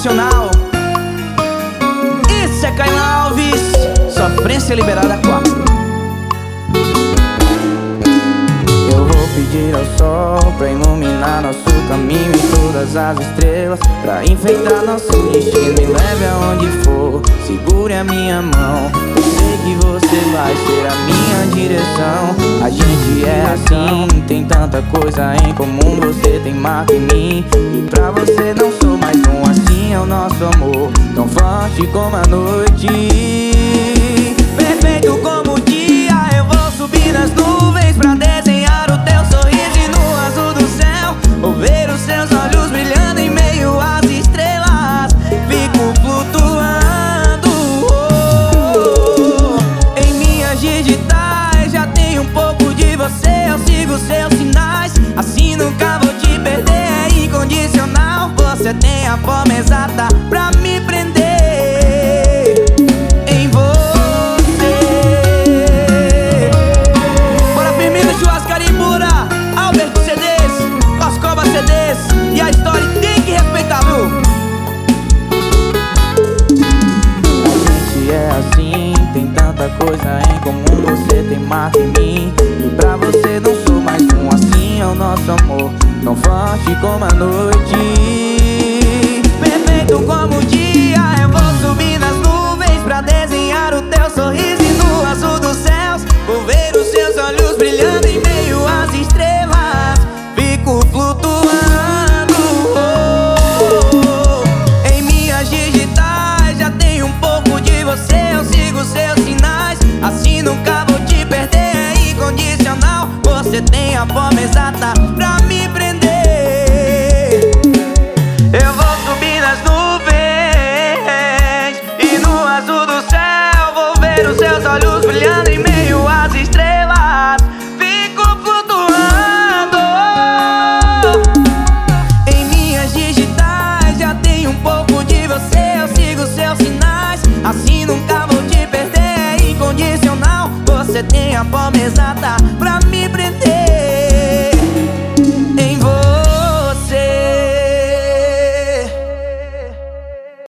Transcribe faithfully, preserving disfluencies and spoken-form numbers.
incondicional. Isso é Caio Alves, sofrência liberada quatro. Eu vou pedir ao sol pra iluminar nosso caminho e todas as estrelas, pra enfeitar nosso destino. Me leve aonde for, segure a minha mão. Eu sei que você vai ser a minha direção. A gente é assim, tem tanta coisa em comum. Você tem marca em mim e pra você não sou mais um. Assim é o nosso amor, tão forte como a noite, perfeito como o dia. Eu vou subir nas nuvens pra desenhar o teu sorriso e no azul do céu vou ver os seus olhos brilhando em meio às estrelas. Fico flutuando, oh, oh. Em minhas digitais já tem um pouco de você. Eu sigo seus sinais, assim nunca vou te perder. É incondicional, você tem a forma exata pra me prender em você. Bora firmeza, churrascaria pura, Albert C Ds, Coscoba C Ds. E a história tem que respeitar, viu? A gente é assim, tem tanta coisa em comum. Você tem marca em mim e pra você não sou mais um. Assim é o nosso amor, tão forte como a noite, perfeito como o dia. Eu vou subir nas nuvens pra desenhar o teu sorriso e no azul dos céus vou ver os seus olhos brilhando em meio às estrelas. Fico flutuando, oh, oh. Em minhas digitais já tem um pouco de você. Eu sigo seus sinais, assim nunca vou te perder. É incondicional, você tem a forma exata pra me prender. Eu vou subir nas nuvens e no azul do céu vou ver os seus olhos brilhando em meio às estrelas. Fico flutuando, em minhas digitais já tem um pouco de você. Eu sigo seus sinais, assim nunca vou te perder. É incondicional, você tem a forma exata pra me prender.